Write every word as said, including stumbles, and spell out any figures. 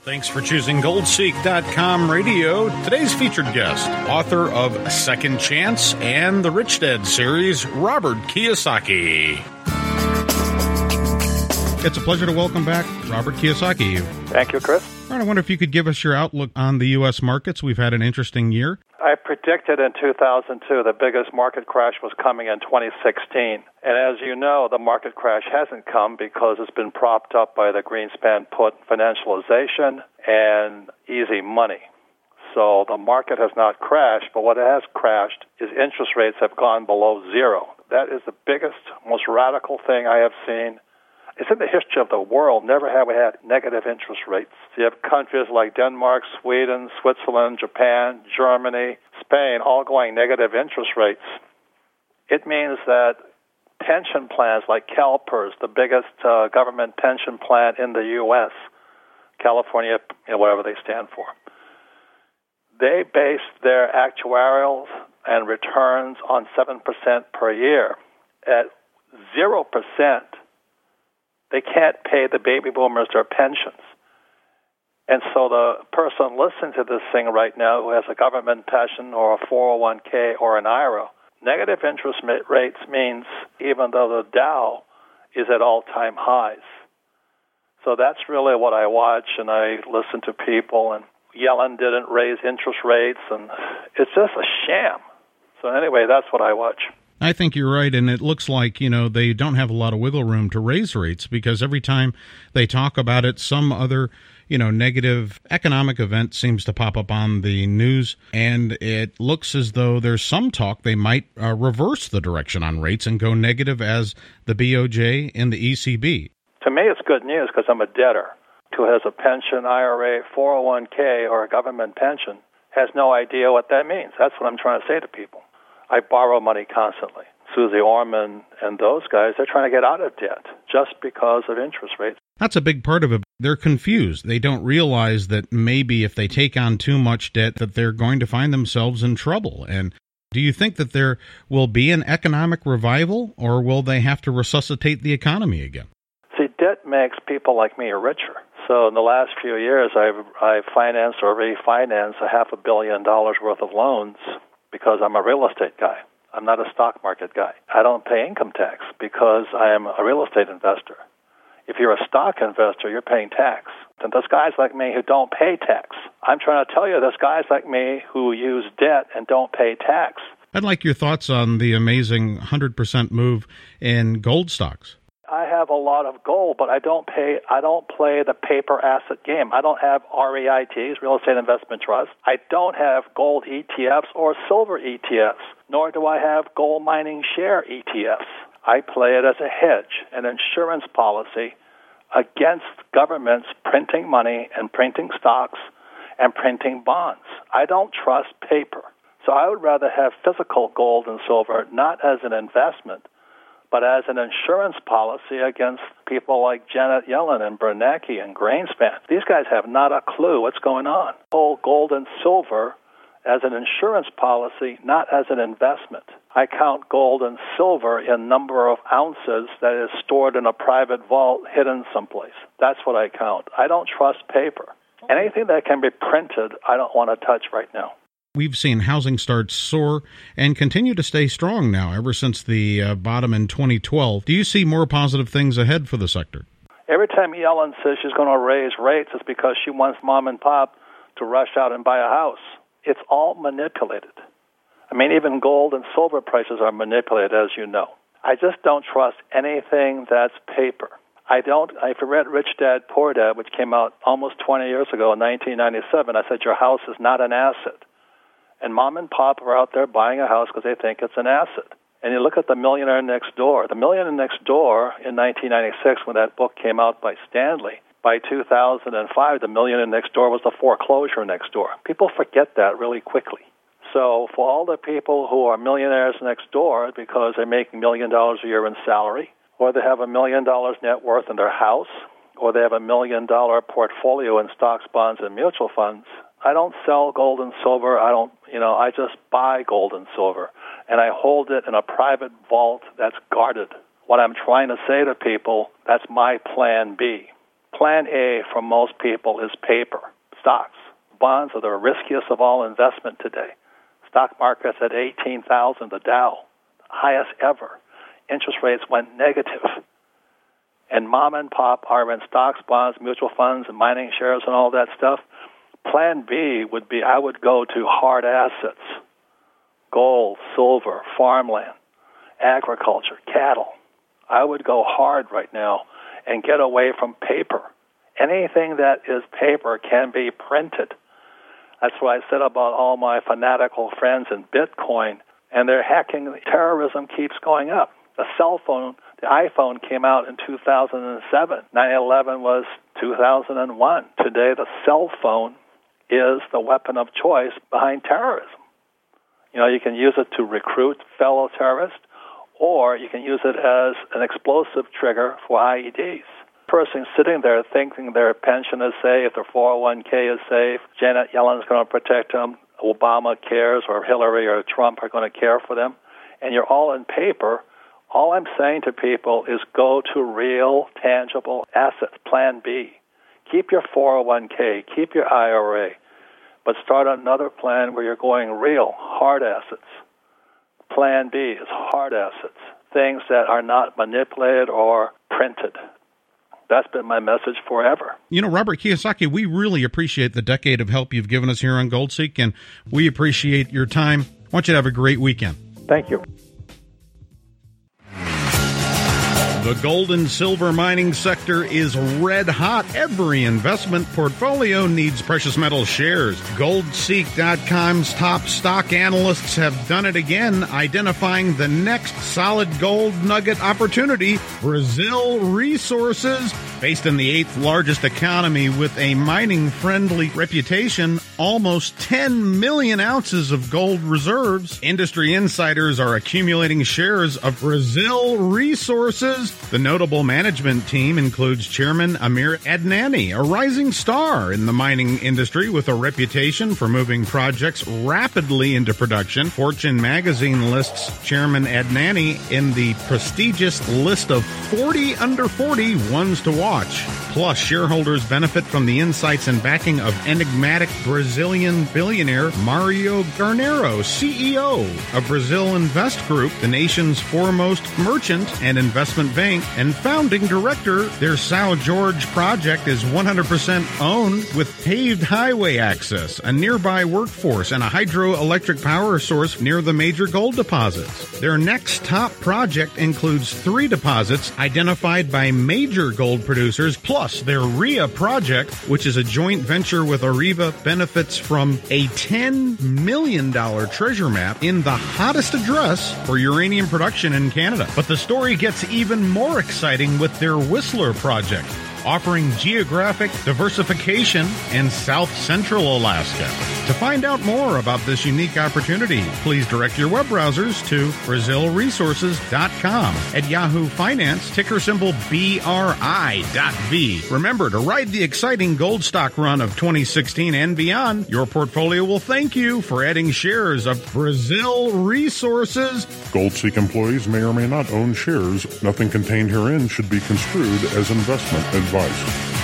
Thanks for choosing gold seek dot com radio. Today's featured guest, author of Second Chance and the Rich Dad series, Robert Kiyosaki. It's a pleasure to welcome back Robert Kiyosaki. Thank you, Chris. All right, I wonder if you could give us your outlook on the U S markets. We've had an interesting year. I predicted in two thousand two the biggest market crash was coming in twenty sixteen. And as you know, the market crash hasn't come because it's been propped up by the Greenspan put financialization and easy money. So the market has not crashed, but what has crashed is interest rates have gone below zero. That is the biggest, most radical thing I have seen. It's in the history of the world. Never have we had negative interest rates. So you have countries like Denmark, Sweden, Switzerland, Japan, Germany, Spain, all going negative interest rates. It means that pension plans like CalPERS, the biggest uh, government pension plan in the U S, California, you know, whatever they stand for, they base their actuarials and returns on seven percent per year. At zero percent, they can't pay the baby boomers their pensions. And so the person listening to this thing right now who has a government pension or a four oh one k or an I R A, negative interest rates means even though the Dow is at all-time highs. So that's really what I watch, and I listen to people, and Yellen didn't raise interest rates, and it's just a sham. So anyway, that's what I watch. I think you're right, and it looks like, you know, they don't have a lot of wiggle room to raise rates because every time they talk about it, some other, you know, negative economic event seems to pop up on the news, and it looks as though there's some talk they might uh, reverse the direction on rates and go negative as the B O J and the E C B. To me, it's good news because I'm a debtor who has a pension, I R A, four oh one k, or a government pension, has no idea what that means. That's what I'm trying to say to people. I borrow money constantly. Susie Orman and those guys, they're trying to get out of debt just because of interest rates. That's a big part of it. They're confused. They don't realize that maybe if they take on too much debt that they're going to find themselves in trouble. And do you think that there will be an economic revival, or will they have to resuscitate the economy again? See, debt makes people like me richer. So in the last few years, I've, I've financed or refinanced a half a billion dollars worth of loans because I'm a real estate guy. I'm not a stock market guy. I don't pay income tax because I am a real estate investor. If you're a stock investor, you're paying tax. And there's guys like me who don't pay tax. I'm trying to tell you, there's guys like me who use debt and don't pay tax. I'd like your thoughts on the amazing one hundred percent move in gold stocks. I have a lot of gold, but I don't pay. I don't play the paper asset game. I don't have R E I Ts, Real Estate Investment Trust. I don't have gold E T Fs or silver E T Fs, nor do I have gold mining share E T Fs. I play it as a hedge, an insurance policy against governments printing money and printing stocks and printing bonds. I don't trust paper. So I would rather have physical gold and silver, not as an investment, but as an insurance policy against people like Janet Yellen and Bernanke and Greenspan. These guys have not a clue what's going on. Hold gold and silver as an insurance policy, not as an investment. I count gold and silver in number of ounces that is stored in a private vault hidden someplace. That's what I count. I don't trust paper. Anything that can be printed, I don't want to touch right now. We've seen housing starts soar and continue to stay strong now ever since the uh, bottom in twenty twelve. Do you see more positive things ahead for the sector? Every time Yellen says she's going to raise rates, it's because she wants mom and pop to rush out and buy a house. It's all manipulated. I mean, even gold and silver prices are manipulated, as you know. I just don't trust anything that's paper. I don't, if you read Rich Dad, Poor Dad, which came out almost twenty years ago in nineteen ninety-seven, I said your house is not an asset. And mom and pop are out there buying a house because they think it's an asset. And you look at The Millionaire Next Door. The Millionaire Next Door in nineteen ninety-six, when that book came out by Stanley, by two thousand five, The Millionaire Next Door was the foreclosure next door. People forget that really quickly. So for all the people who are millionaires next door because they're making a million dollars a year in salary, or they have a million dollars net worth in their house, or they have a million dollar portfolio in stocks, bonds, and mutual funds, I don't sell gold and silver. I don't, you know, I just buy gold and silver, and I hold it in a private vault that's guarded. What I'm trying to say to people, that's my plan B. Plan A for most people is paper, stocks. Bonds are the riskiest of all investment today. Stock market's at eighteen thousand, the Dow, highest ever. Interest rates went negative. And mom and pop are in stocks, bonds, mutual funds, and mining shares and all that stuff. Plan B would be I would go to hard assets, gold, silver, farmland, agriculture, cattle. I would go hard right now and get away from paper. Anything that is paper can be printed. That's what I said about all my fanatical friends in Bitcoin, and their hacking terrorism keeps going up. The cell phone, the iPhone came out in two thousand seven. nine eleven was two thousand one. Today, the cell phone is the weapon of choice behind terrorism. You know, you can use it to recruit fellow terrorists, or you can use it as an explosive trigger for I E Ds. Person sitting there thinking their pension is safe, their four oh one k is safe, Janet Yellen's going to protect them, Obama cares, or Hillary or Trump are going to care for them, and you're all in paper. All I'm saying to people is go to real, tangible assets, Plan B. Keep your four oh one k, keep your I R A, but start another plan where you're going real, hard assets. Plan B is hard assets, things that are not manipulated or printed. That's been my message forever. You know, Robert Kiyosaki, we really appreciate the decade of help you've given us here on GoldSeek, and we appreciate your time. I want you to have a great weekend. Thank you. The gold and silver mining sector is red hot. Every investment portfolio needs precious metal shares. Gold Seek dot com's top stock analysts have done it again, identifying the next solid gold nugget opportunity, Brazil Resources. Based in the eighth largest economy with a mining-friendly reputation, almost ten million ounces of gold reserves. Industry insiders are accumulating shares of Brazil Resources. The notable management team includes Chairman Amir Adnani, a rising star in the mining industry with a reputation for moving projects rapidly into production. Fortune magazine lists Chairman Adnani in the prestigious list of forty under forty ones to watch. Plus, shareholders benefit from the insights and backing of enigmatic Brazilian billionaire Mario Garnero, C E O of Brazil Invest Group, the nation's foremost merchant and investment bank, and founding director. Their São Jorge project is one hundred percent owned with paved highway access, a nearby workforce, and a hydroelectric power source near the major gold deposits. Their next top project includes three deposits identified by major gold producers, plus their R I A project, which is a joint venture with Areva, benefits from a ten million dollars treasure map in the hottest address for uranium production in Canada. But the story gets even more exciting with their Whistler project, offering geographic diversification in South Central Alaska. To find out more about this unique opportunity, please direct your web browsers to Brazil Resources dot com. At Yahoo Finance, ticker symbol B R I dot V. Remember to ride the exciting gold stock run of twenty sixteen and beyond. Your portfolio will thank you for adding shares of Brazil Resources. GoldSeek employees may or may not own shares. Nothing contained herein should be construed as investment advice.